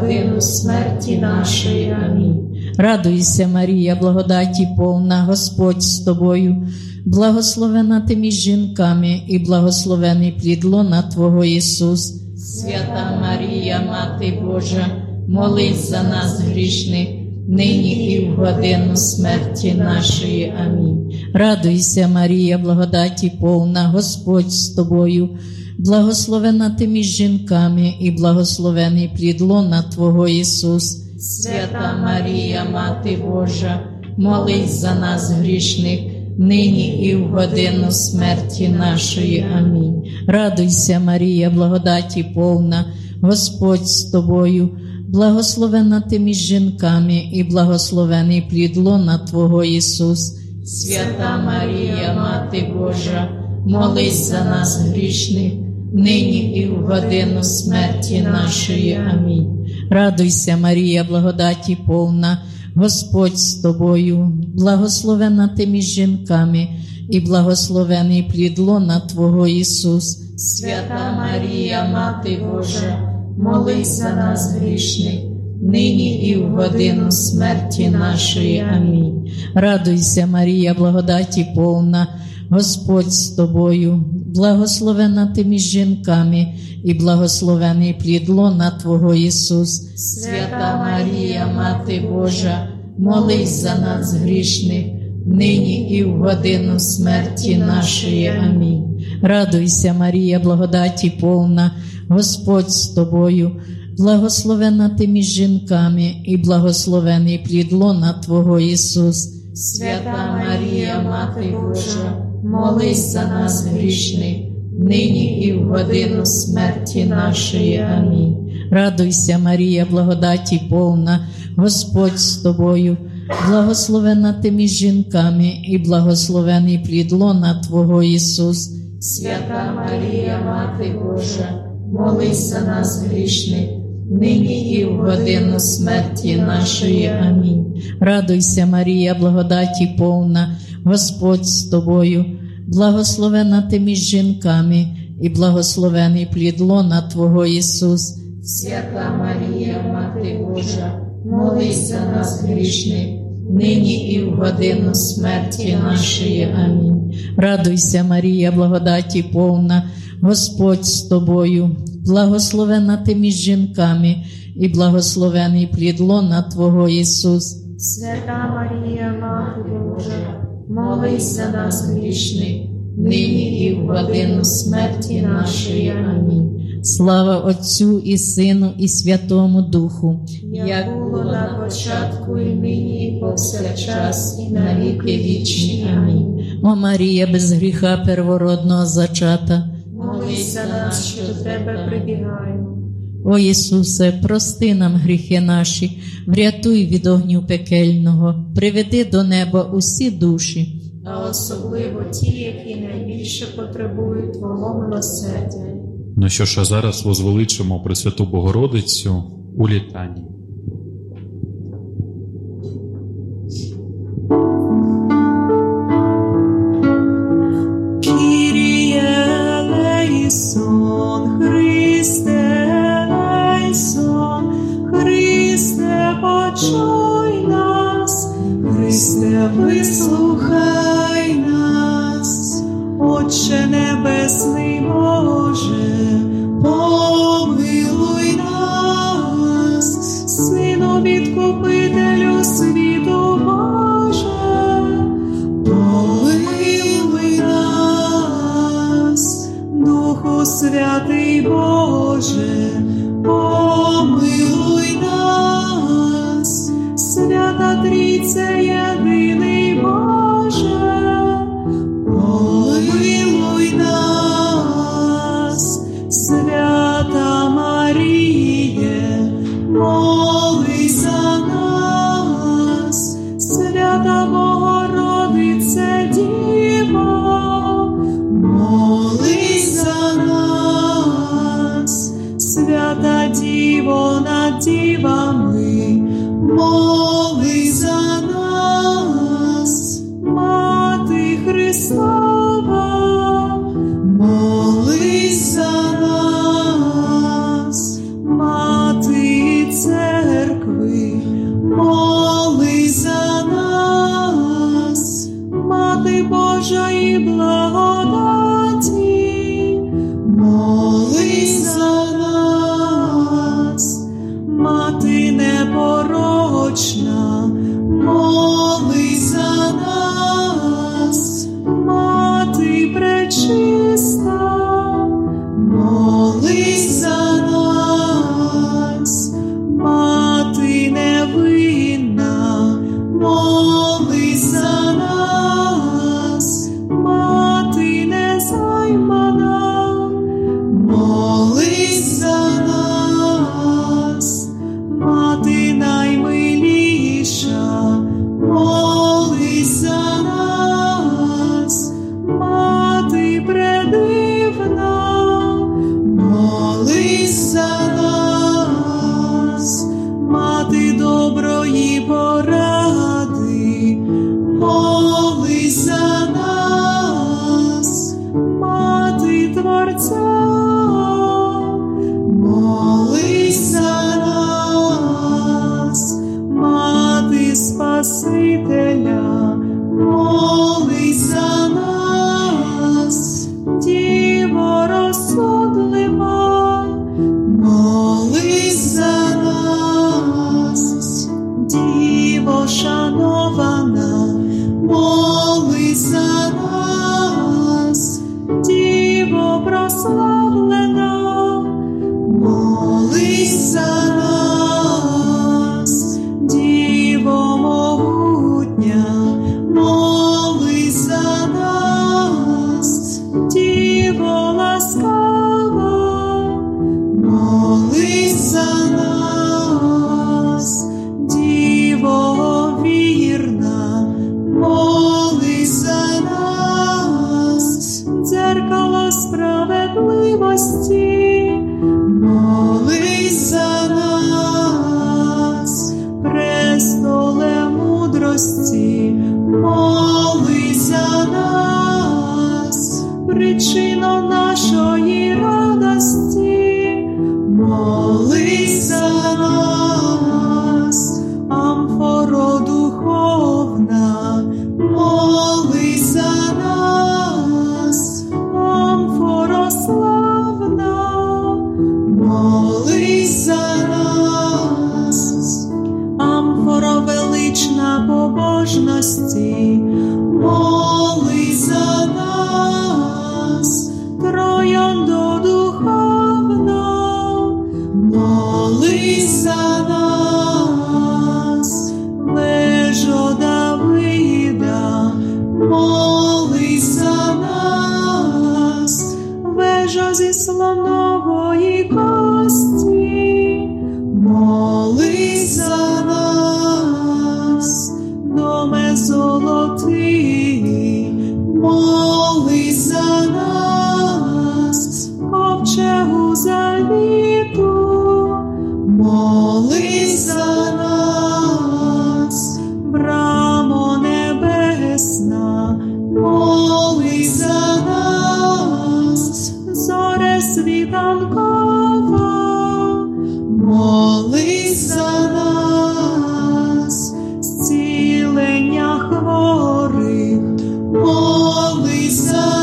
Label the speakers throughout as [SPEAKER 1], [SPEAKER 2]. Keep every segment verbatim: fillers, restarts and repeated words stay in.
[SPEAKER 1] годину смерті нашої. Амінь.
[SPEAKER 2] Радуйся, Марія, благодаті повна, Господь з тобою, благословена ти між жінками, і благословений плід лона Твого, Ісус.
[SPEAKER 1] Свята Марія, Мати Божа, молись за нас грішних, нині і в годину смерті нашої. Амінь.
[SPEAKER 2] Радуйся, Марія, благодаті повна, Господь з тобою, благословена ти між жінками, і благословений плід лона Твого, Ісус.
[SPEAKER 1] Свята Марія, Мати Божа, молись за нас грішних, нині і в годину смерті нашої. Амінь.
[SPEAKER 2] Радуйся, Марія, благодаті повна, Господь з тобою, благословена ти між жінками, і благословений плід лона Твого, Ісус.
[SPEAKER 1] Свята Марія, Мати Божа, молись за нас грішних, нині і в годину смерті нашої. Амінь.
[SPEAKER 2] Радуйся, Марія, благодаті повна, Господь з тобою, благословена ти між жінками, і благословений плід лона Твого, Ісус.
[SPEAKER 1] Свята Марія, Мати Божа, молись за нас грішних, нині і в годину смерті нашої. Амінь.
[SPEAKER 2] Радуйся, Марія, благодаті повна, Господь з тобою, благословена ти між жінками, і благословений плід лона Твого, Ісус.
[SPEAKER 1] Свята Марія, Мати Божа, молись за нас грішних, нині і в годину смерті нашої. Амінь.
[SPEAKER 2] Радуйся, Марія, благодаті повна, Господь з тобою, благословена ти між жінками, і благословений плід лона Твого, Ісус.
[SPEAKER 1] Свята Марія, Мати Божа, молись за нас грішних, нині і в годину смерті нашої. Амінь.
[SPEAKER 2] Радуйся, Марія, благодаті повна, Господь з тобою, благословена ти між жінками, і благословений плід лона Твого, Ісус.
[SPEAKER 1] Свята Марія, Мати Божа, молись за нас грішних, нині і в годину смерті нашої. Амінь.
[SPEAKER 2] Радуйся, Марія, благодаті повна, Господь з тобою, благословена ти між жінками, і благословений плід лона Твого, Ісус.
[SPEAKER 1] Свята Марія, Мати Божа, молись за нас грішних, нині і в годину смерті нашої. Амінь.
[SPEAKER 2] Радуйся, Марія, благодаті повна, Господь з тобою, благословена ти між жінками, і благословений плід лона Твого, Ісус.
[SPEAKER 1] Свята Марія, Мати Божа, молись за нас грішних, нині і в годину смерті нашої. Амінь.
[SPEAKER 2] Слава Отцю і Сину і Святому Духу,
[SPEAKER 1] як було на початку, і нині, і повсякчас, і на віки вічні. Амінь.
[SPEAKER 2] О Марія, без гріха первородного зачата,
[SPEAKER 1] молись за нас, що до Тебе прибігаємо.
[SPEAKER 2] О Ісусе, прости нам гріхи наші, врятуй від огню пекельного, приведи до неба усі душі,
[SPEAKER 1] а особливо ті, які найбільше потребують Твого милосердя.
[SPEAKER 3] Ну що ж, а зараз возвеличимо Пресвяту Богородицю у літанні.
[SPEAKER 4] Kyrie eleison, Христе елейсон, Христе, почуй нас, Христе, вислухай нас, Отче Небесний Боже, помилуй нас, Сину Відкупителю світу Боже, помилуй нас, Духу Святий Боже, помилуй нас, Свята Трійця єдиний Боже, помилуй нас, Свята Маріє, молись за нас, Свята Богородице Діво, молись за нас, Свята Діво над дівами, молись за нас, Мати Христова, молись за нас, Мати Це радості, молись за нас, трояндо духовна, молись за нас, вежо Давида, молись за нас, вежо зі слонової кості, молись за нас, доме золотий, молись за нас, ковчегу завіту, молись за нас, брамо небесна, молись за нас, зоре світанкова, молись за нас, зцілення хворих, молись за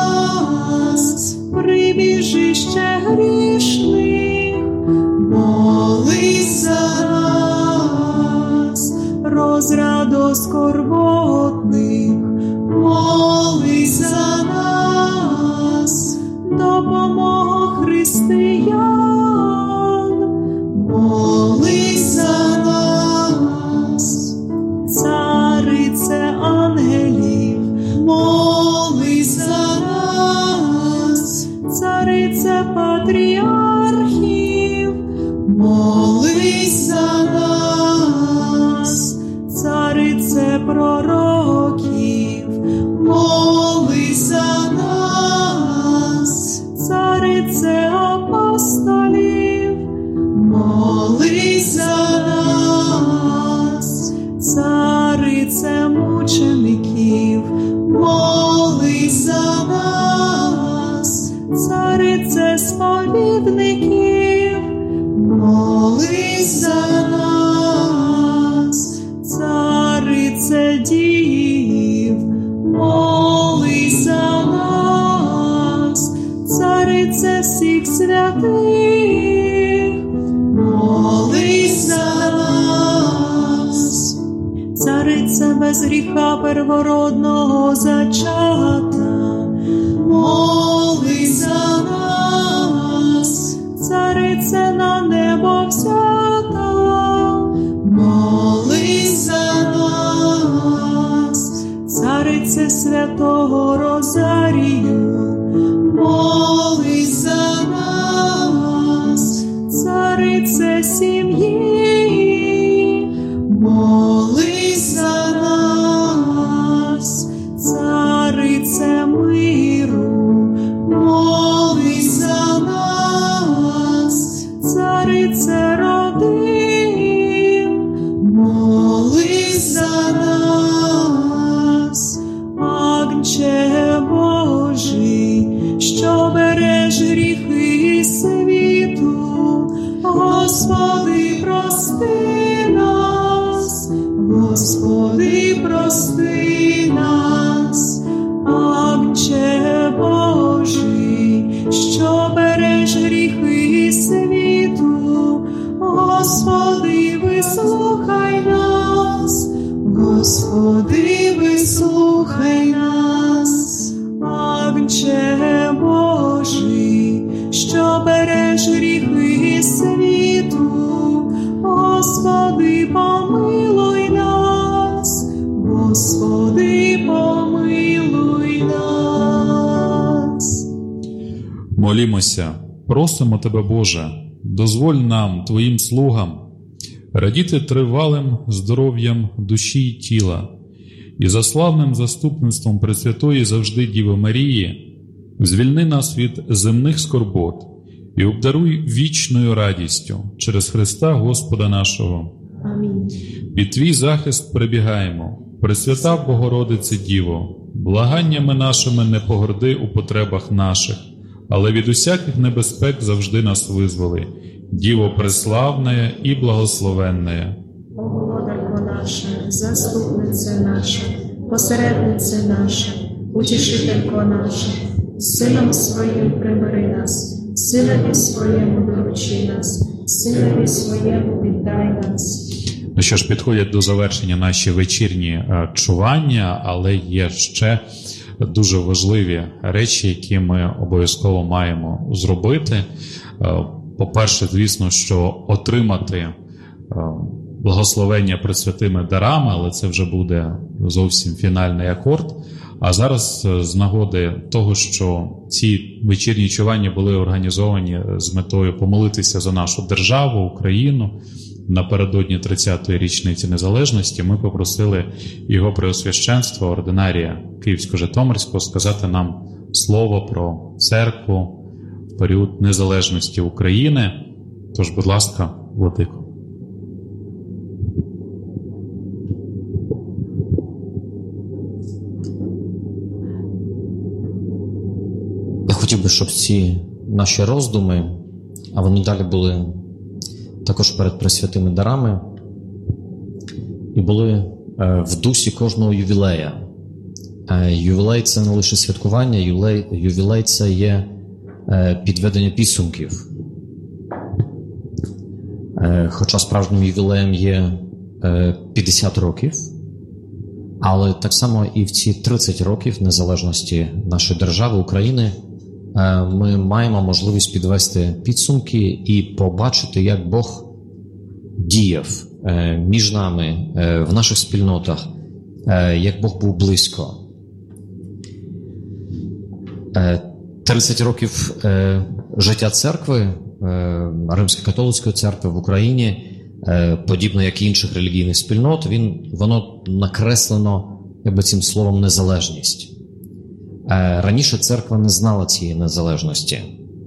[SPEAKER 4] нас, прибіжище грішних, молись за нас, розраду скорботних, молись за нас, допомога християн, молись за нас, царице ангелів, молись за нас, царице патріархів, молись за нас, царице пророків, молись за нас, царице апостолів, молись за нас, царице мучеників, молись за нас, царице сповідників, молись за нас, царице дів, молись за нас, царице всіх святих, молись за нас, царице без гріха первородного зачата, молись за нас, царице на небо взята, молись за нас, царице святого Розарію, молись за нас, царице сім'ї, молись за нас, царице миру, молись за нас, царице родин, молись за нас, Агнче Божий, що береш гріхи світу, Господи, прости нас, Господи, прости нас, Агнче Божий, що береш гріхи світу, Господи, вислухай нас, Господи, вислухай нас, Агнче Божий, що береш гріхи світу, Господи, помилуй нас, Господи, помилуй нас.
[SPEAKER 3] Молімося, просимо Тебе, Боже, дозволь нам, Твоїм слугам, радіти тривалим здоров'ям душі й тіла і за славним заступництвом Пресвятої завжди Діви Марії звільни нас від земних скорбот і обдаруй вічною радістю через Христа Господа нашого.
[SPEAKER 1] Амінь.
[SPEAKER 3] Під Твій захист прибігаємо, Пресвята Богородице Діво, благаннями нашими не погорди у потребах наших, але від усяких небезпек завжди нас визволи. Діво преславная і благословенная.
[SPEAKER 1] Володарко наша, заступниця наша, посередниця наша, утішителько наша, Сином Своїм прибери нас, Синові Своєму доручи нас, Синові Своєму віддай нас.
[SPEAKER 3] Ну що ж, підходять до завершення наші вечірні чування, але є ще дуже важливі речі, які ми обов'язково маємо зробити. По-перше, звісно, що отримати благословення пресвятими дарами, але це вже буде зовсім фінальний акорд. А зараз з нагоди того, що ці вечірні чування були організовані з метою помолитися за нашу державу, Україну, напередодні тридцятої річниці незалежності, ми попросили його преосвященства, ординарія Київсько-Житомирського, сказати нам слово про церкву в період незалежності України. Тож, будь ласка, владико.
[SPEAKER 5] Я хотів би, щоб ці наші роздуми, а вони далі були також перед пресвятими дарами, і були в дусі кожного ювілея. Ювілей – це не лише святкування, ювілей, ювілей – це є підведення підсумків. Хоча справжнім ювілеєм є п'ятдесят років, але так само і в ці тридцять років незалежності нашої держави, України, ми маємо можливість підвести підсумки і побачити, як Бог діяв між нами, в наших спільнотах, як Бог був близько. тридцять років життя церкви, Римсько-католицької церкви в Україні, подібно як і інших релігійних спільнот, він, воно накреслено якби цим словом незалежність. Раніше церква не знала цієї незалежності.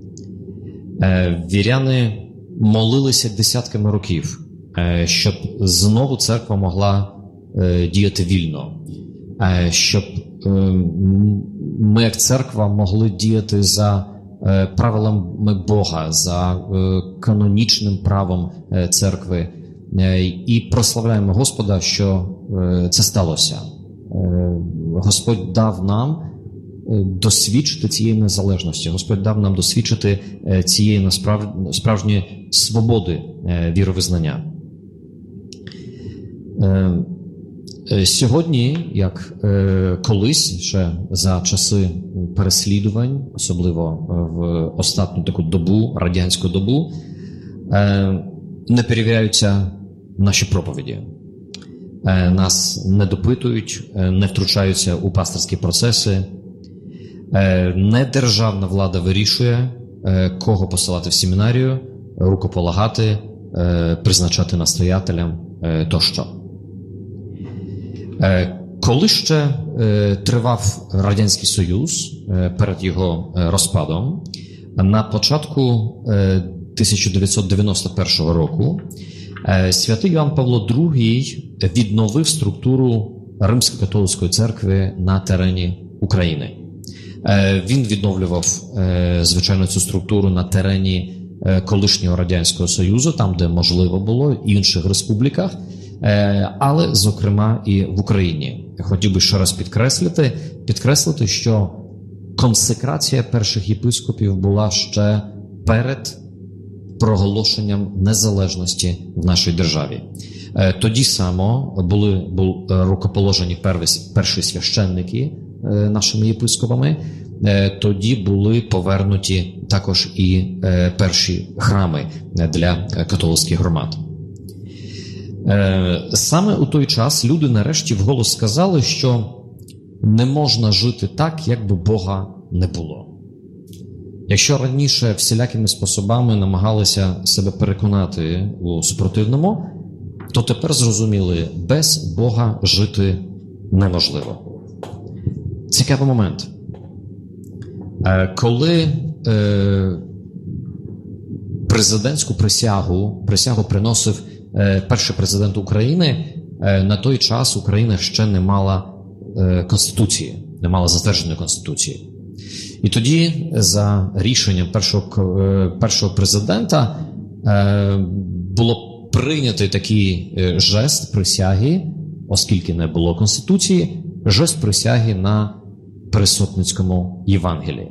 [SPEAKER 5] Віряни молилися десятками років, щоб знову церква могла діяти вільно, щоб ми, як церква, могли діяти за правилами Бога, за канонічним правом церкви. І прославляємо Господа, що це сталося. Господь дав нам досвідчити цієї незалежності. Господь дав нам досвідчити цієї насправ... справжньої свободи віровизнання. Сьогодні, як колись, ще за часи переслідувань, особливо в останню таку добу, радянську добу, не перевіряються наші проповіді. Нас не допитують, не втручаються у пастирські процеси. Не державна влада вирішує, кого посилати в семінарію, рукополагати, призначати настоятелям тощо. Коли ще тривав Радянський Союз перед його розпадом, на початку тисяча дев'ятсот дев'яносто першого року святий Йоанн Павло другий відновив структуру Римсько-католицької церкви на терені України. Він відновлював, звичайно, цю структуру на терені колишнього Радянського Союзу, там, де можливо було, і в інших республіках, але, зокрема, і в Україні. Я хотів би ще раз підкреслити, підкреслити, що консекрація перших єпископів була ще перед проголошенням незалежності в нашій державі. Тоді само були, були рукоположені перші священники нашими єпископами, тоді були повернуті також і перші храми для католицьких громад. Саме у той час люди нарешті вголос сказали, що не можна жити так, якби Бога не було. Якщо раніше всілякими способами намагалися себе переконати у супротивному, то тепер зрозуміли, без Бога жити неможливо. Цікавий момент. Коли президентську присягу, присягу приносив перший президент України, на той час Україна ще не мала конституції, не мала затвердженої конституції. І тоді за рішенням першого, першого президента було прийнятий такий жест присяги, оскільки не було конституції, жест присяги на Пересопницькому Євангелії.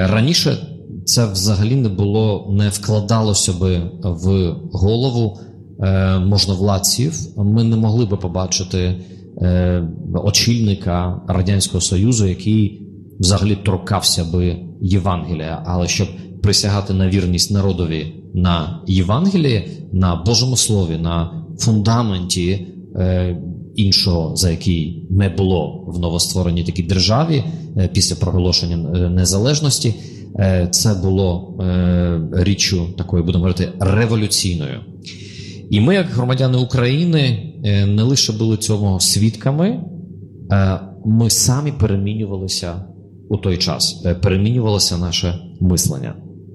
[SPEAKER 5] Раніше це взагалі не було, не вкладалося би в голову можновладців ми не могли би побачити очільника Радянського Союзу, який взагалі торкався би Євангелія. Але щоб присягати на вірність народові на Євангелії, на Божому Слові, на фундаменті іншого, за який не було в новоствореній такій державі після проголошення незалежності, це було річчю такою, будемо говорити, революційною. І ми, як громадяни України, не лише були цьому свідками, ми самі перемінювалися у той час, перемінювалося наше мислення.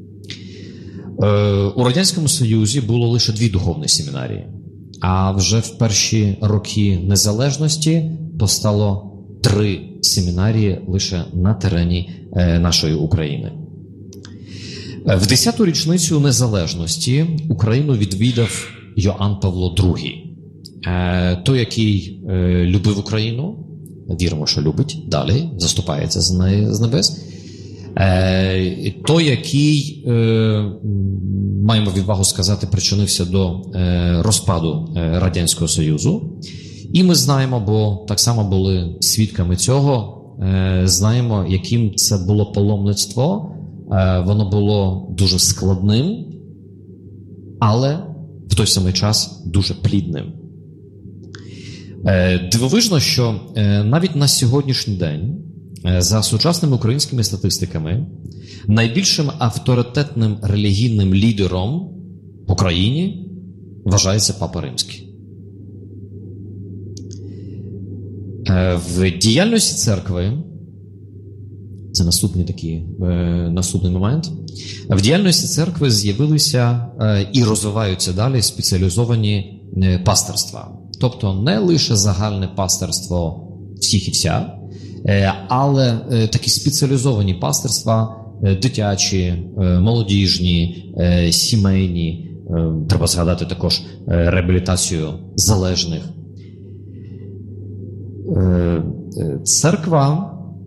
[SPEAKER 5] У Радянському Союзі було лише дві духовні семінарії, а вже в перші роки незалежності постало три семінарії лише на терені нашої України. В десяту річницю незалежності Україну відвідав Йоанн Павло другий. Той, який любив Україну, віримо, що любить, далі заступається з небес. Той, який, маємо відвагу сказати, причинився до розпаду Радянського Союзу. І ми знаємо, бо так само були свідками цього, знаємо, яким це було паломництво. Воно було дуже складним, але в той самий час дуже плідним. Дивовижно, що навіть на сьогоднішній день, за сучасними українськими статистиками, найбільшим авторитетним релігійним лідером в Україні вважається Папа Римський. В діяльності церкви, це наступний такий, наступний момент, в діяльності церкви з'явилися і розвиваються далі спеціалізовані пастирства. Тобто не лише загальне пастирство всіх і вся, але такі спеціалізовані пастирства, дитячі, молодіжні, сімейні, треба згадати також реабілітацію залежних. Церква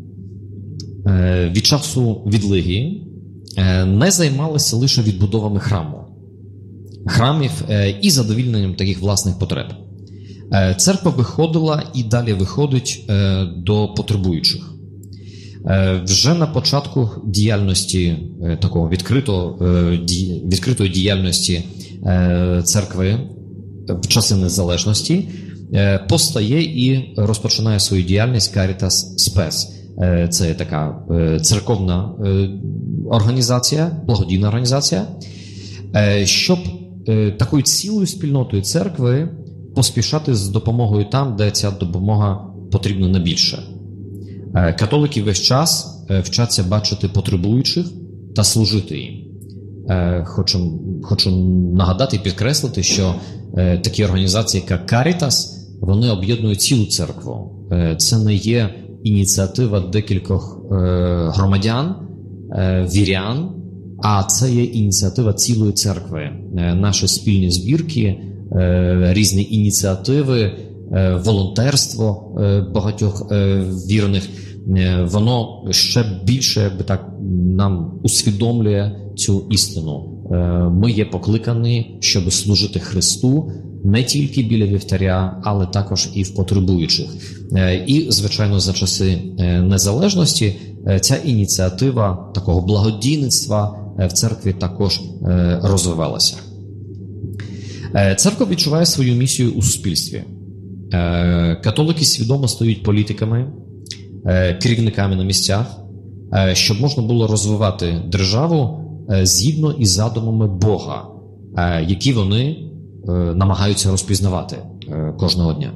[SPEAKER 5] від часу відлиги не займалася лише відбудовами храму, храмів і задовільненням таких власних потреб. Церква виходила і далі виходить до потребуючих. Вже на початку діяльності, такого відкритого, відкритої діяльності церкви в часи незалежності постає і розпочинає свою діяльність Caritas Spes. Це така церковна організація, благодійна організація, щоб такою цілою спільнотою церкви поспішати з допомогою там, де ця допомога потрібна найбільше. Католики весь час вчаться бачити потребуючих та служити їм. Хочу, хочу нагадати і підкреслити, що такі організації, як Caritas, вони об'єднують цілу церкву. Це не є ініціатива декількох громадян, вірян, а це є ініціатива цілої церкви. Наші спільні збірки, різні ініціативи, волонтерство багатьох вірних, воно ще більше, якби так, нам усвідомлює цю істину. Ми є покликані, щоб служити Христу не тільки біля вівтаря, але також і в потребуючих. І, звичайно, за часи незалежності ця ініціатива такого благодійництва в церкві також розвивалася. Церква відчуває свою місію у суспільстві. Католики свідомо стають політиками, керівниками на місцях, щоб можна було розвивати державу згідно із задумами Бога, які вони намагаються розпізнавати кожного дня.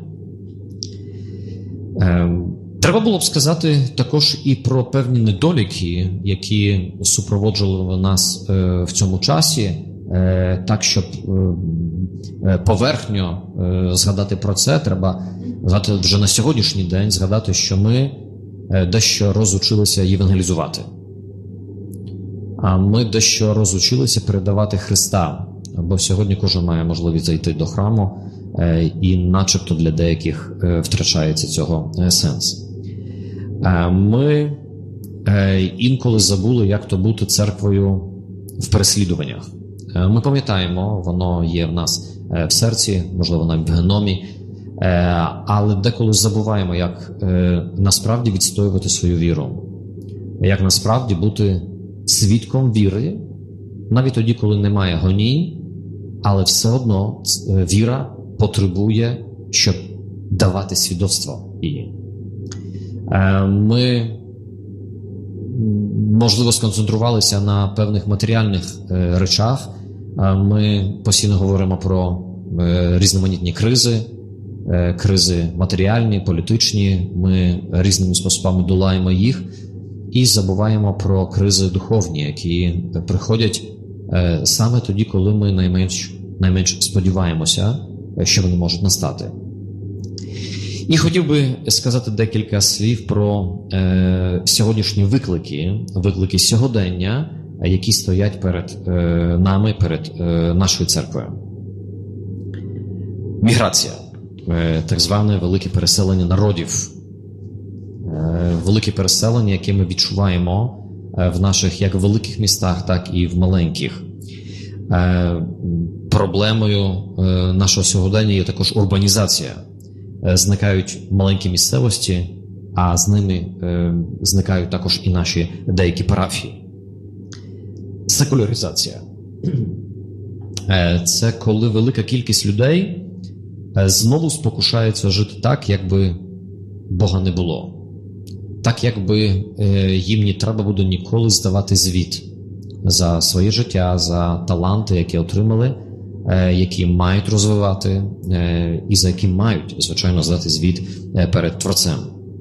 [SPEAKER 5] Треба було б сказати також і про певні недоліки, які супроводжували нас в цьому часі, так, щоб поверхньо згадати про це, треба згадати вже на сьогоднішній день, згадати, що ми дещо розучилися євангелізувати. А ми дещо розучилися передавати Христа, бо сьогодні кожен має можливість зайти до храму, і начебто для деяких втрачається цього сенс. Ми інколи забули, як то бути церквою в переслідуваннях. Ми пам'ятаємо, воно є в нас в серці, можливо, навіть в геномі, але деколи забуваємо, як насправді відстоювати свою віру, як насправді бути свідком віри, навіть тоді, коли немає гоній, але все одно віра потребує, щоб давати свідоцтво її. Ми, можливо, сконцентрувалися на певних матеріальних речах. Ми постійно говоримо про різноманітні кризи, кризи матеріальні, політичні. Ми різними способами долаємо їх і забуваємо про кризи духовні, які приходять саме тоді, коли ми найменш, найменш сподіваємося, що вони можуть настати. І хотів би сказати декілька слів про е, сьогоднішні виклики, виклики сьогодення, які стоять перед е, нами, перед е, нашою церквою. Міграція, е, так зване велике переселення народів, е, велике переселення, яке ми відчуваємо е, в наших як великих містах, так і в маленьких. Е, проблемою е, нашого сьогодення є також урбанізація. Зникають маленькі місцевості, а з ними е, зникають також і наші деякі парафії. Секуляризація. Е, це коли велика кількість людей е, знову спокушаються жити так, якби Бога не було. Так, якби е, їм не треба буде ніколи здавати звіт за своє життя, за таланти, які отримали, які мають розвивати і за які мають, звичайно, здати звіт перед Творцем.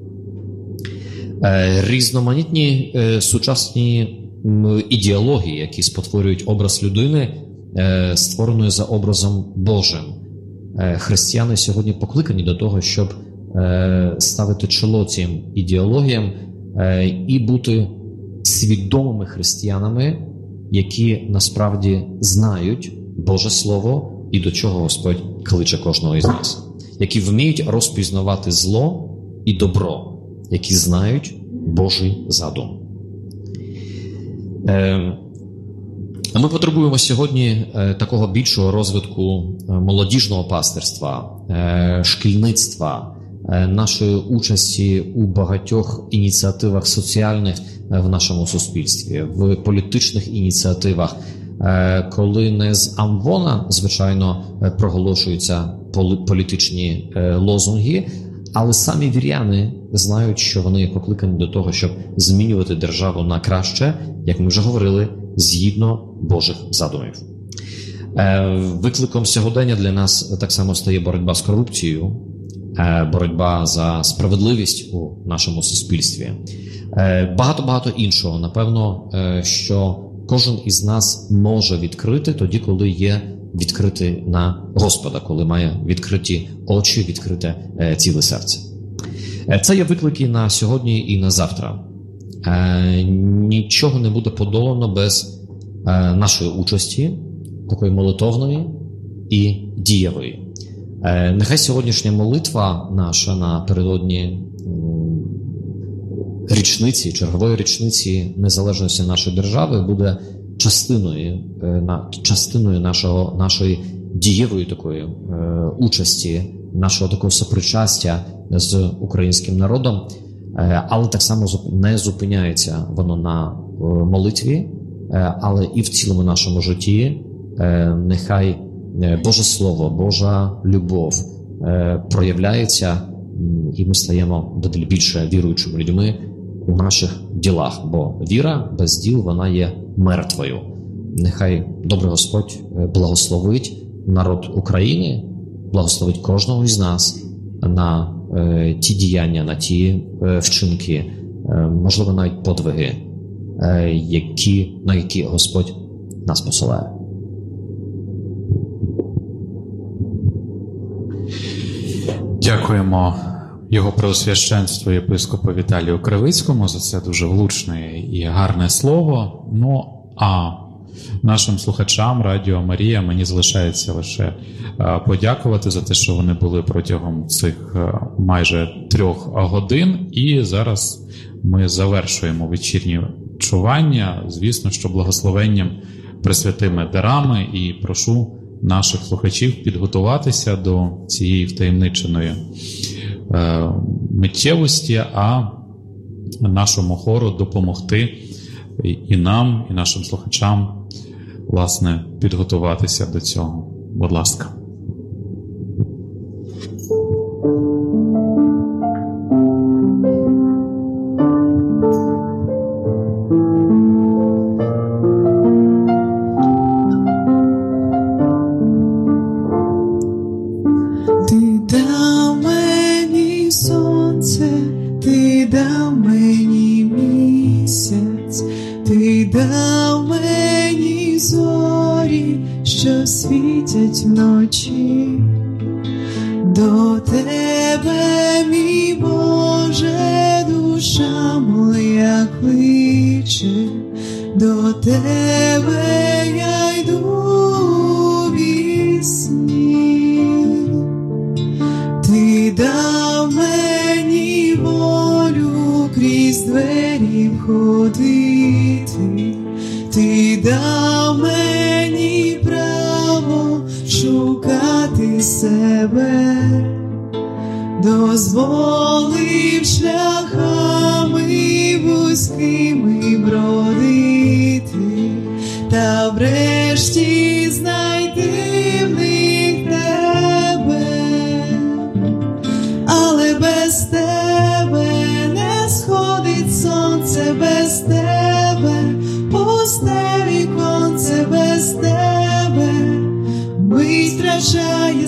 [SPEAKER 5] Різноманітні сучасні ідеології, які спотворюють образ людини, створеної за образом Божим. Християни сьогодні покликані до того, щоб ставити чоло цим ідеологіям і бути свідомими християнами, які насправді знають Боже Слово і до чого Господь кличе кожного із нас. Які вміють розпізнавати зло і добро, які знають Божий задум. Ми потребуємо сьогодні такого більшого розвитку молодіжного пастирства, шкільництва, нашої участі у багатьох ініціативах соціальних в нашому суспільстві, в політичних ініціативах, коли не з амвона, звичайно, проголошуються політичні лозунги, але самі віряни знають, що вони покликані до того, щоб змінювати державу на краще, як ми вже говорили, згідно Божих задумів. Викликом сьогодення для нас так само стає боротьба з корупцією, боротьба за справедливість у нашому суспільстві. Багато-багато іншого, напевно, що кожен із нас може відкрити тоді, коли є відкритий на Господа, коли має відкриті очі, відкрите ціле серце. Це є виклики на сьогодні і на завтра. Нічого не буде подолано без нашої участі, такої молитовної і дієвої. Нехай сьогоднішня молитва наша напередодні річниці, чергової річниці незалежності нашої держави буде частиною, частиною нашого, нашої дієвої такої участі, нашого такого сопричастя з українським народом, але так само не зупиняється воно на молитві, але і в цілому нашому житті нехай Боже Слово, Божа любов проявляється, і ми стаємо дедалі більше віруючими людьми у наших ділах, бо віра без діл, вона є мертвою. Нехай добрий Господь благословить народ України, благословить кожного із нас на е, ті діяння, на ті е, вчинки, е, можливо, навіть подвиги, е, які, на які Господь нас посилає.
[SPEAKER 3] Дякуємо його преосвященству єпископу Віталію Кривицькому за це дуже влучне і гарне слово. Ну, а нашим слухачам Радіо Марія мені залишається лише подякувати за те, що вони були протягом цих майже трьох годин. І зараз ми завершуємо вечірнє чування. Звісно, що благословенням пресвятими дарами і прошу наших слухачів підготуватися до цієї втаємниченої е, миттєвості, а нашому хору допомогти і нам, і нашим слухачам, власне, підготуватися до цього. Будь ласка.
[SPEAKER 4] Ти дав мені сонце, ти дав мені місяць, ти дав мені зорі, що світять вночі. До тебе, мій Боже, душа моя кличе, до тебе я йду у вісні. Ти дав мені волю крізь двері входити, ти дав мені право шукати себе, дозволив шляхами вузькими бродити, та врешті знайти в них тебе. Але без тебе не сходить сонце, без тебе пусте віконце, без тебе мить втрачає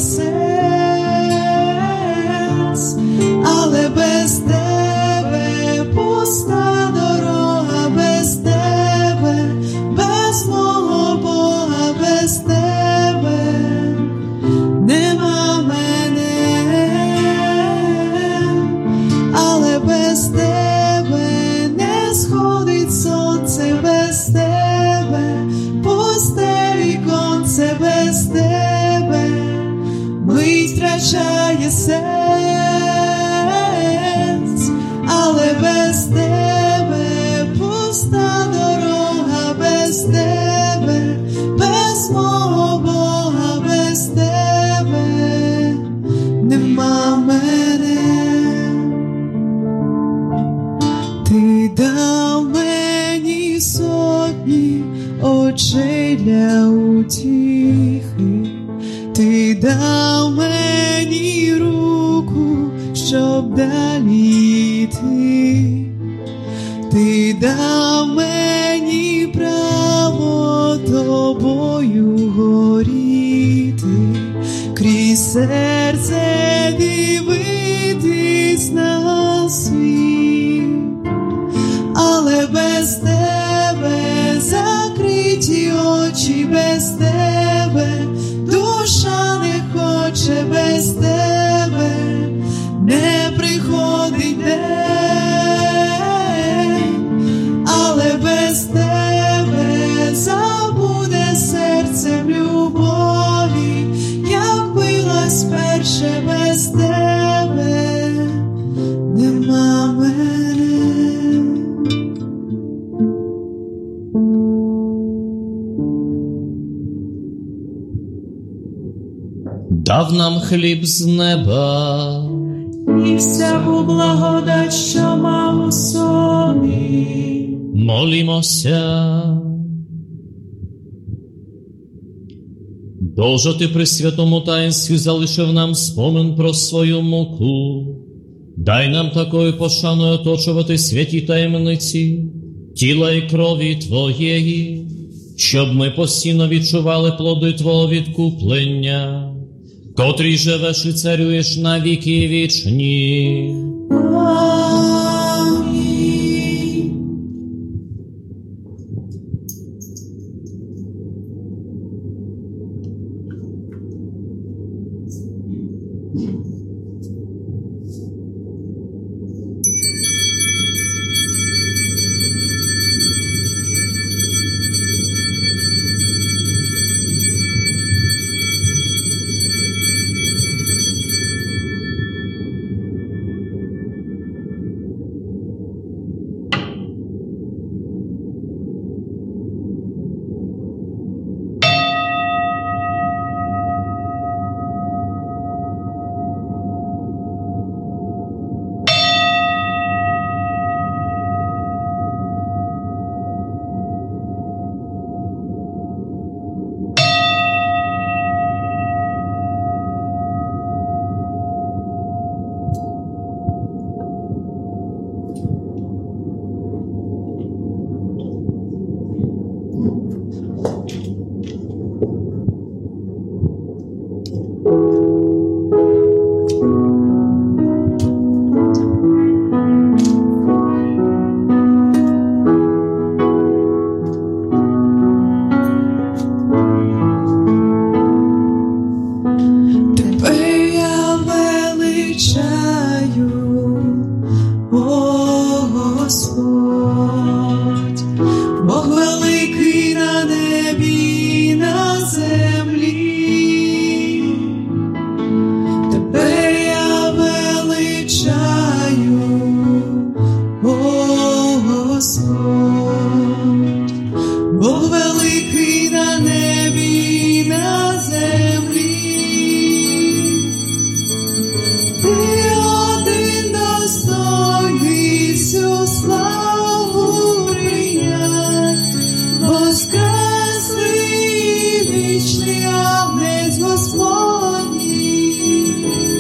[SPEAKER 4] сенс. Але без тебе пуста дорога, без тебе, без мого Бога, без тебе нема мене. Але без тебе не сходить сонце, без тебе пусте віконце, без тебе мить втрачає сенс. Але без тебе пуста дорога, без тебе, без мого Бога, без тебе нема мене. Ти дав мені сотні очей для утіхи, ти дав мені руку, щоб далі йти, ти дав мені право тобою горіти, крізь серце дивитись на світ. Але без тебе закриті очі, без тебе душа не хоче, без тебе не приходить день. Але без тебе забуде серце в любові, як билось перше, без тебе нема мене.
[SPEAKER 5] Дав нам хліб з неба
[SPEAKER 4] І всяку благодать, що мав у собі.
[SPEAKER 5] молімося. Боже, ти при святому таїнстві залишив нам спомин про свою муку. Дай нам такою пошаною оточувати святі таємниці тіла і крові Твоєї, щоб ми постійно відчували плоди Твого відкуплення, котрий живеш і царюєш на віки вічні.
[SPEAKER 4] Амінь. Тебе я величаю, о Господь, Бог великий на небі і на землі. Тебе я величаю, о Господь, Бог великий на небі і на землі. Ти один достойний всю славу прийнять, воскреслий вічний агнець Господній,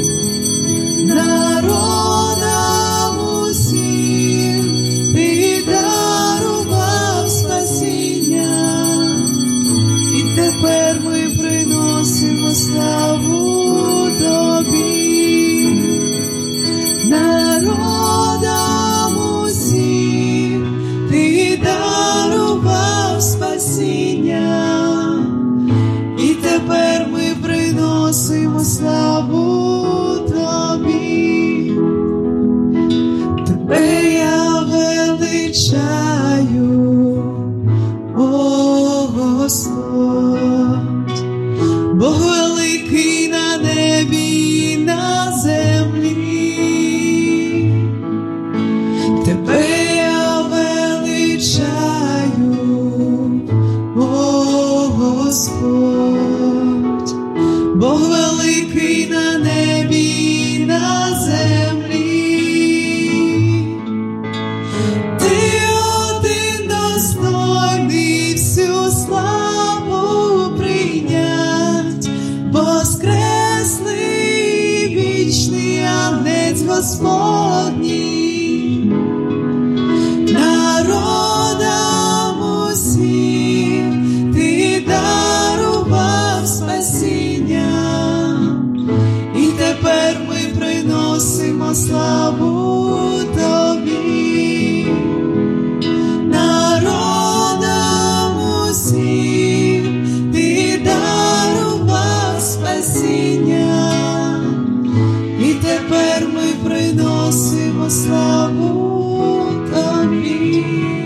[SPEAKER 4] народам усім ти дарував спасіння, і тепер ми приносимо славу тобі. Народам усім ти дарував спасіння, і тепер ми приносимо славу тобі. Тебе я величаю, о Господь, Бог великий на небі і на землі. Тебе я величаю, о Господь, Бог великий на небі і на землі. Ти один достойний всю славу прийнять, воскреслий вічний агнець Господній, народам усім ти дарував спасіння, і тепер ми приносимо славу тобі. Народам усім ти дарував спасіння, і тепер ми приносимо славу тобі.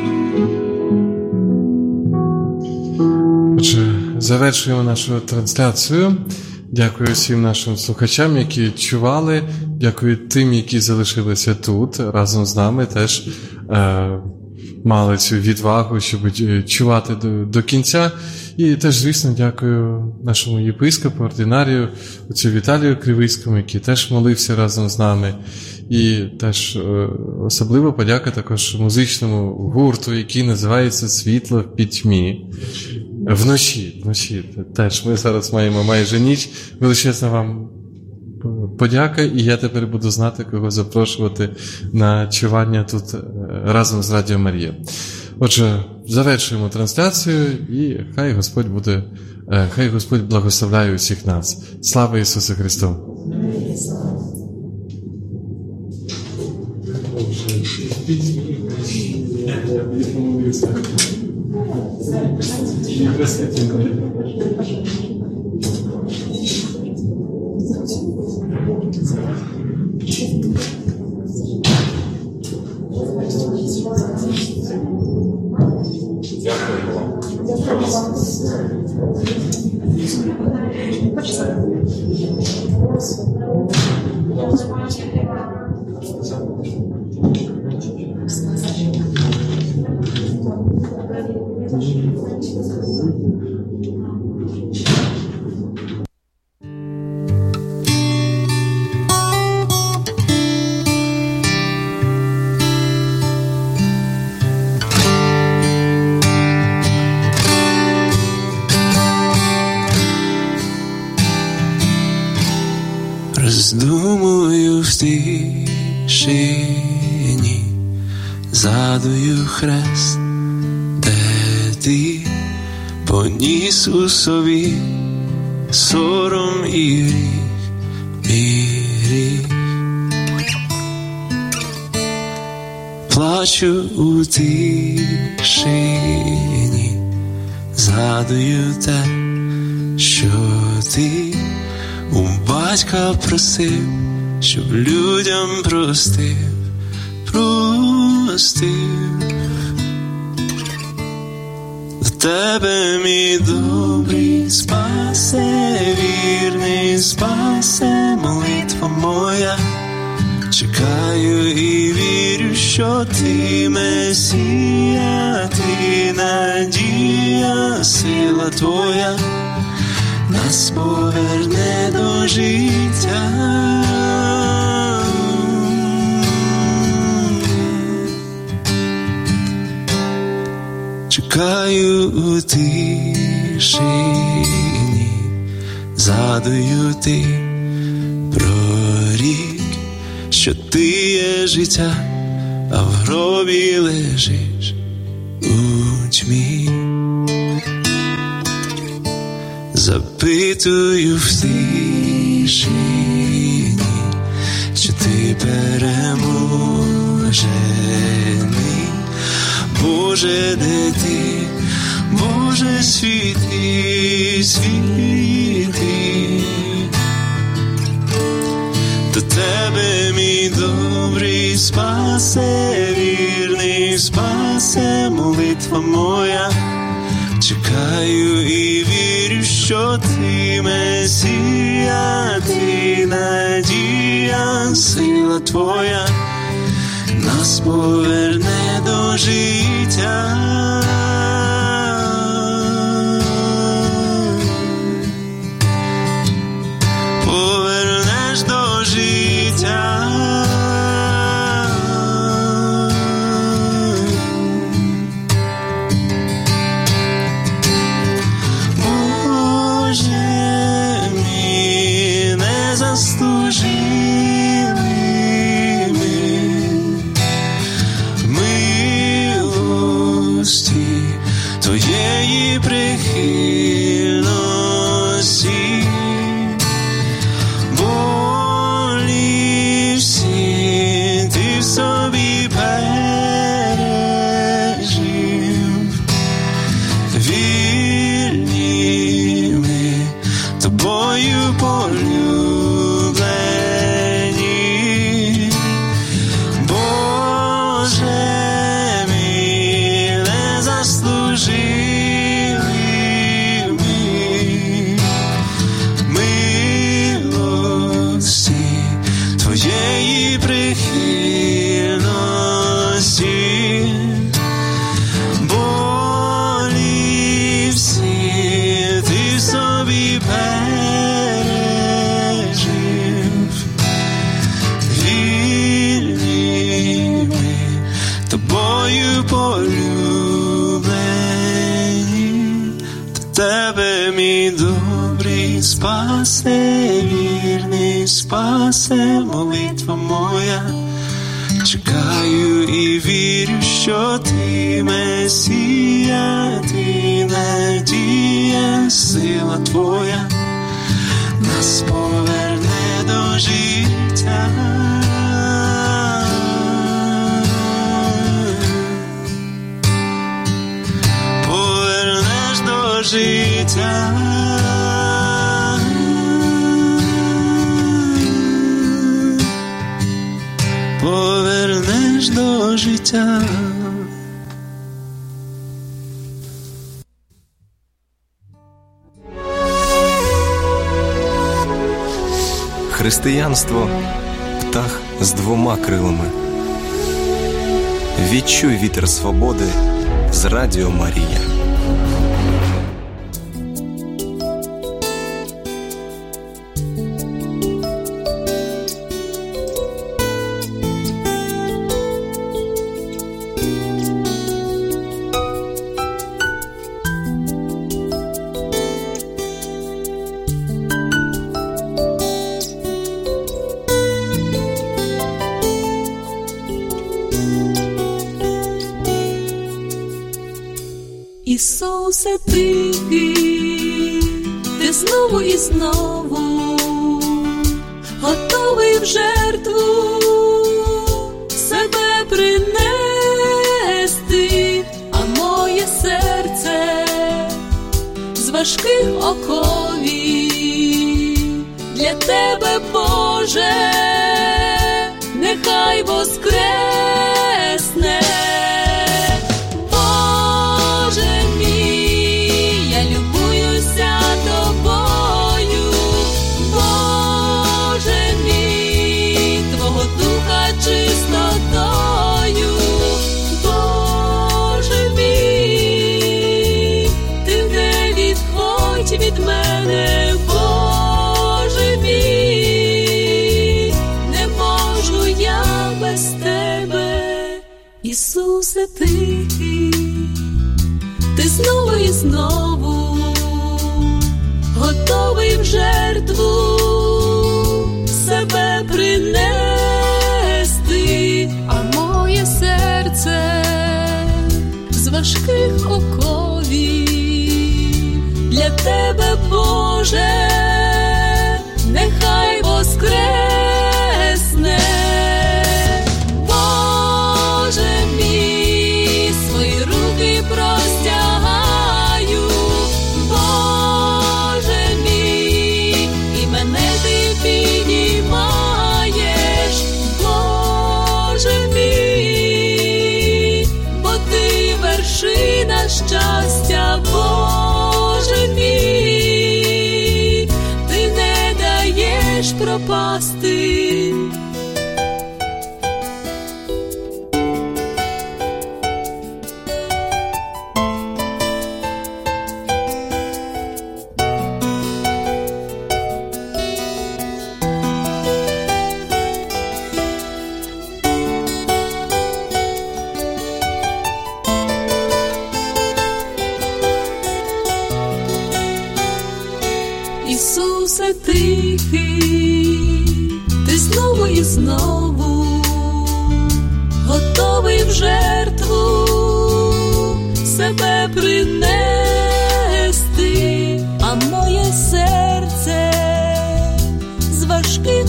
[SPEAKER 6] Отже, завершуємо нашу трансляцію. Дякую всім нашим слухачам, які чували. Дякую тим, які залишилися тут разом з нами, теж е, мали цю відвагу, щоб чувати до, до кінця. І теж, звісно, дякую нашому єпископу, ординарію, отцю Віталію Кривицькому, який теж молився разом з нами. І теж е, особливо подяка також музичному гурту, який називається «Світло в пітьмі». Вночі, вночі. Теж ми зараз маємо майже ніч. Величезна вам подяка, і я тепер буду знати, кого запрошувати на чування тут разом з Радіо Марія. Отже, завершуємо трансляцію, і хай Господь буде, хай Господь благословляє усіх нас. Слава Ісусу Христу!
[SPEAKER 7] Роздумую в тишині, згадую хрест, де ти поніс у собі сором і гріх, і гріх. Плачу у тишині, згадую те, що ти у батька просив, щоб людям простив, простив. До тебе, мій добрий спасе, вірний спасе, молитва моя. Чекаю і вірю, що ти Месія, ти надія, сила твоя нас поверне до життя. Чекаю у тишині, згадую ти прорік, що ти є життя, а в гробі лежиш у тьмі. Запитую в тишині, що ти переможений. Боже, де ти, Боже, світи, світи. До тебе, мій добрий спасе, вірний спасе, молитва моя. Чекаю і вірю, що ти Месія, ти надія, сила твоя нас поверне до життя. Повернеш до життя. Боже мій, не заслужили Твоєї прихильності, болі всі ти в собі пережив. Вільні ми тобою полюблені. Боже мій, не заслужив Твоєї прихильності, болі всі ти собі пережив. Вільні ми тобою полюблені. До тебе, мій добрий спасе, вірний спасе, молитва моя. Чекаю і вірю, що ти Месія, ти надія, сила твоя нас поверне до життя. Повернеш до життя. Повернеш до життя.
[SPEAKER 8] Християнство – птах з двома крилами. Відчуй вітер свободи з Радіо Марія.
[SPEAKER 9] Ісусе, тихий, ти знову і знову готовий в жертву себе принести, а моє серце з важких оковів для тебе, Боже, нехай воскресне. Боже мій, я любуюся тобою, Боже мій, твого духа чистотою, Боже мій, ти не відходь від мене, Боже мій, не можу я без тебе. Ісусе, ти, ти знову і знову готовий в жертву себе принести, а моє серце з важких оковів для тебе, Боже, нехай воскресне. Боже мій, свої руки простягаю, Боже мій, і мене ти піднімаєш, Боже мій, бо ти вершина щастя, Боже мій, ти не даєш пропасти. Ісусе, тихий, ти знову і знову готовий в жертву себе принести, а моє серце з важких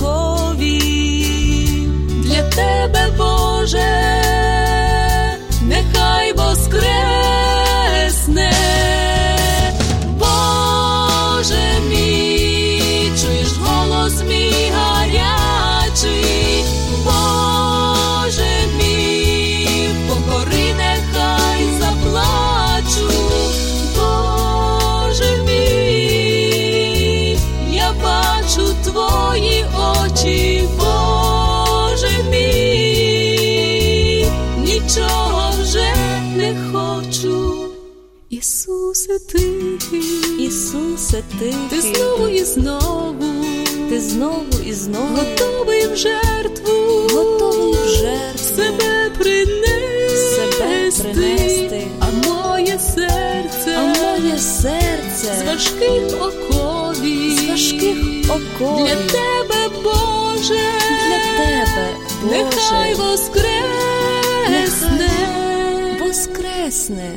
[SPEAKER 9] оковів для тебе, Боже, нехай воскресне. Боже мій, чуєш голос мій гарячий, Боже мій, покори нехай заплачу, Боже мій, я бачу твої очі, Боже мій, нічого вже не хочу. Ісусе, тихий,
[SPEAKER 10] Ісусе, ти,
[SPEAKER 9] ти знову і знову,
[SPEAKER 10] ти знову і знову
[SPEAKER 9] готовий в жертву,
[SPEAKER 10] готовий в жертву
[SPEAKER 9] себе принести,
[SPEAKER 10] себе принести,
[SPEAKER 9] а моє серце,
[SPEAKER 10] а моє серце
[SPEAKER 9] з важких оковів,
[SPEAKER 10] з важких оковів
[SPEAKER 9] для тебе, Боже,
[SPEAKER 10] для тебе, Боже,
[SPEAKER 9] нехай воскресне,
[SPEAKER 10] нехай воскресне.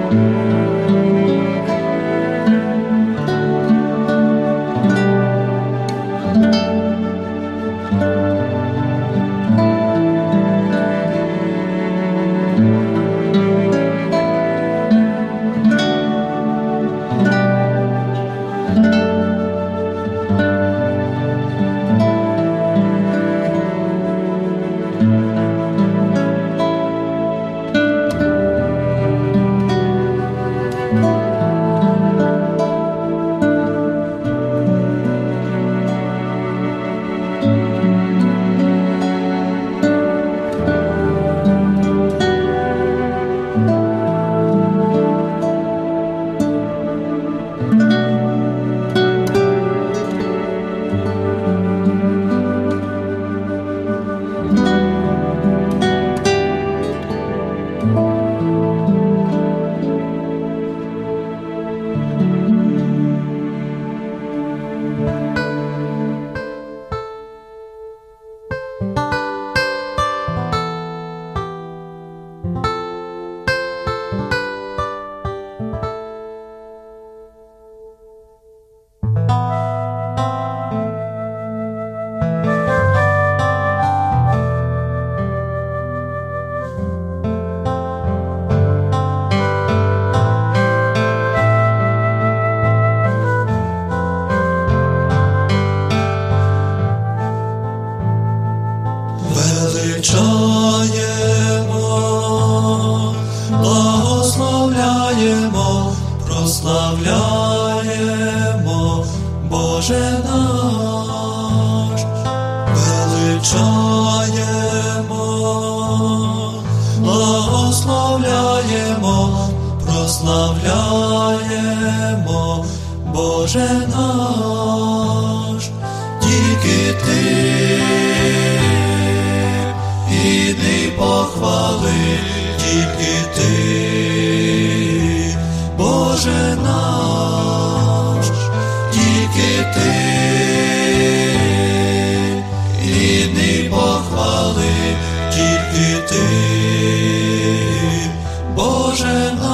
[SPEAKER 7] Величаємо, благословляємо, прославляємо, Боже наш. Величаємо, благословляємо, прославляємо, Боже наш. Тільки Ти гідний похвали, тільки Ти, Боже наш, тільки Ти гідний похвали, тільки Ти, Боже наш.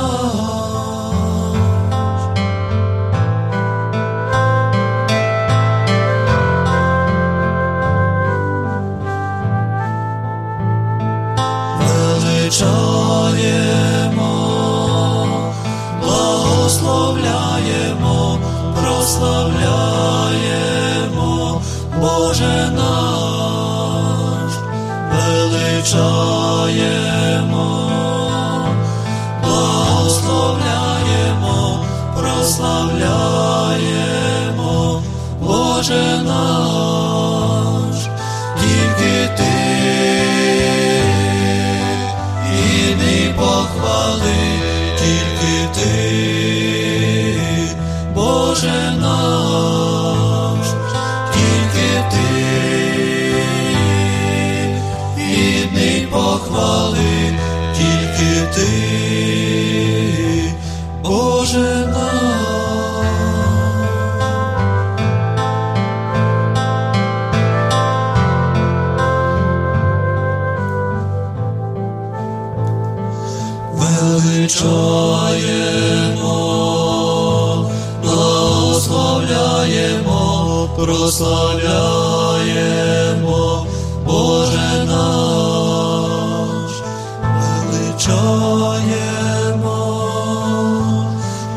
[SPEAKER 7] Величаємо, благословляємо, прославляємо, Боже наш. Величаємо, благословляємо, прославляємо, Боже наш. Тільки Ти гідний похвали, тільки Ти, Боже наш, тільки Ти гідний похвали, тільки Ти, Боже наш. Величаємо, благословляємо, прославляємо, Боже наш. Величаємо,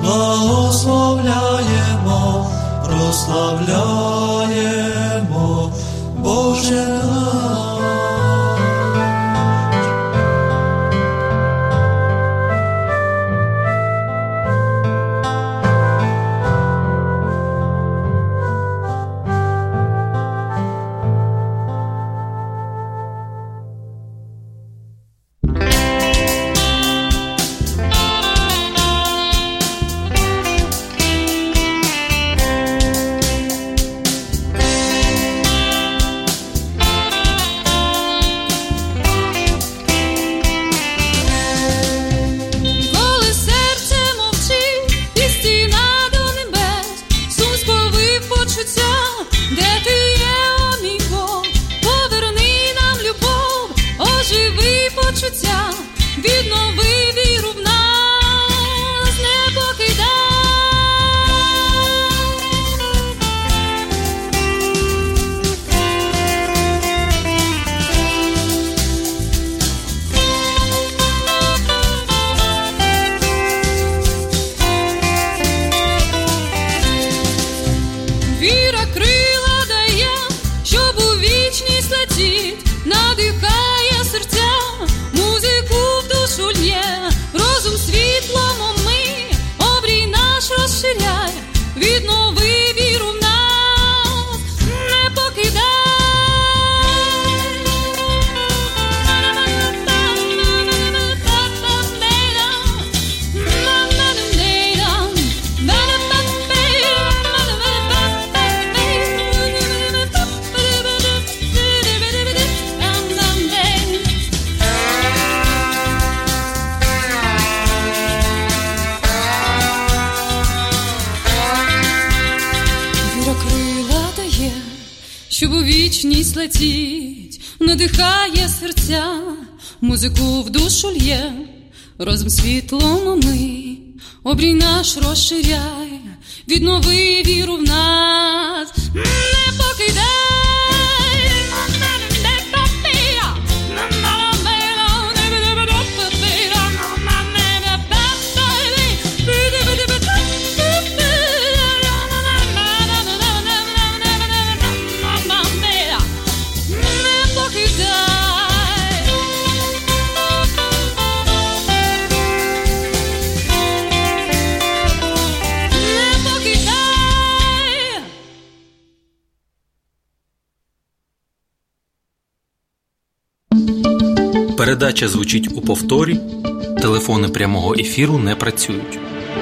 [SPEAKER 7] благословляємо, прославляємо, Боже наш.
[SPEAKER 9] щоб у вічність летіть, надихає серця, музику в душу лє, розум світлом омий, обрій наш розширяй, віднови віру в нас, не покидай.
[SPEAKER 11] Передача звучить у повторі, телефони прямого ефіру не працюють.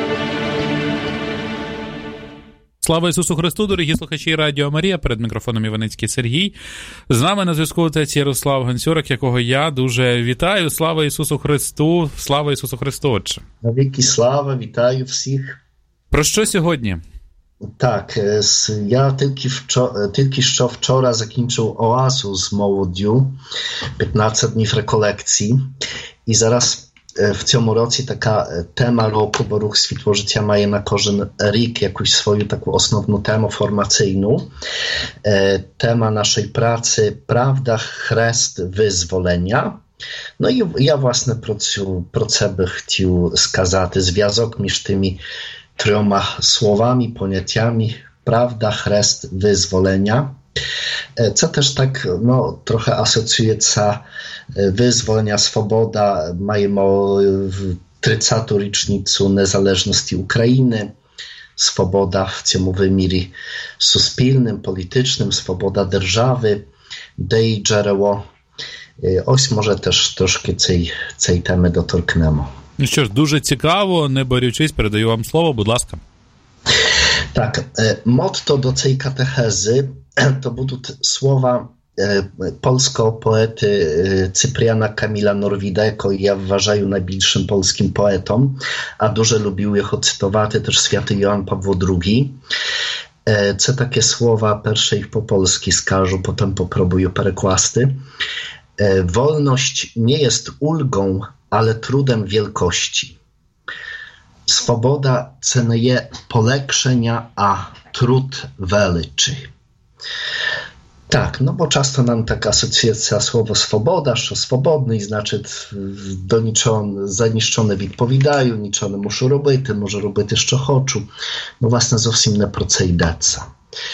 [SPEAKER 3] Слава Ісусу Христу, дорогі слухачі Радіо Марія, перед мікрофоном Іваницький Сергій. З нами на зв'язку отець Ярослав Гонцюрик, якого я дуже вітаю. Слава Ісусу Христу, слава Ісусу Христу, Отче.
[SPEAKER 12] Навіки слава, вітаю всіх.
[SPEAKER 3] Про що сьогодні?
[SPEAKER 12] Tak, ja tylko, wczor- tylko що wczoraj zakończył oazu z młodzią, piętnaście dni rekolekcji i zaraz w tym roku taka tema roku, bo Ruch Światło Życia ma na korzeń rok jakąś swoją taką osnowną temę formacyjną. Tema naszej pracy Prawda, Chrzest, Wyzwolenia. No i ja własne pro це би хотів сказати зв'язок між tymi трьома словами, поняттями правда, хрест, визволення. Це теж так, no, trochę asocjujется wyzwolenia, swoboda. Маємо тридцяту річницю незалежності України. Swoboda w цьому вимірі суспільним, політичним, swoboda держави, де і джерело. Ось, може, теж трошки цей, цей теми доторкнемо.
[SPEAKER 3] Ну що ж, дуже цікаво, не борючись, передаю вам слово, будь ласка.
[SPEAKER 12] Tak, motto do tej katechezy to będą słowa polskiego poety Cypriana Kamila Norwidego, ja uważаю najbliższym polskim poetą, a дуже lubił його cytować też święty Jan Paweł drugi. Це takie słowa, pierwsze ich po polski skażu, potem popróbuję перекласти. Wolność nie jest ulgą, ale trudem wielkości. Swoboda це не є полегшення, а труд величі. Tak, no bo często nam taka asocjacja słowo swoboda, że swobodny znaczy do niczego zaniszczone відповідаю, нічого не мушу робити, можу робити, що хочу. No власне, зовсім не про це йдеться.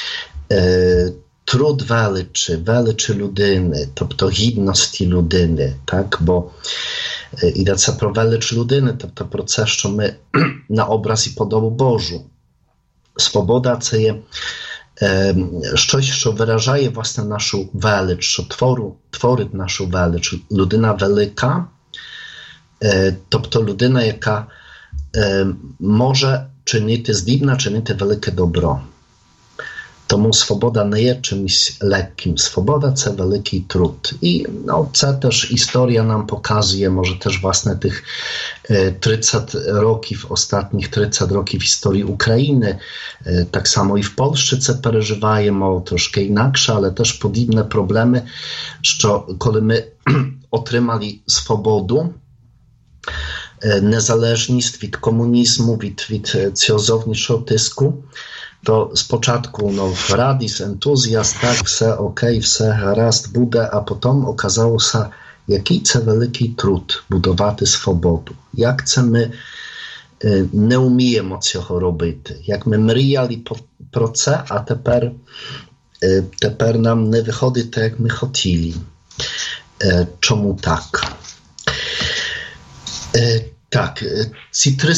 [SPEAKER 12] Е, труд величі, величі людини, тобто гідності людини, так, бо йдеться про велич людини, тобто про це, що ми на образ і подобу Божу. Свобода – це є е, щось, що виражає, власне, нашу велич, що твору, творить нашу велич. Людина велика, е, тобто людина, яка е, може чинити, здібна чинити велике добро. Тому свобода не є чимось легким. Свобода – це великий труд. І no, це теж історія нам показує, може теж власне тих тридцять років, останніх тридцять років історії України. Так само і в Польщі це переживаємо, трошки інакше, але теж подібні проблеми, що коли ми отримали свободу, незалежність від комунізму, від, від цього зовнішнього тиску, to z początku no, radis, entuzjazm, tak, все okej, все гаразд буде, а потім okazało się, який це великий труд будувати свободу. Як це ми е, не вміємо цього робити. Як ми мріяли по, про це, а тепер, е, тепер нам не виходить так, як ми хотіли. Е, чому так? Е, так, ці три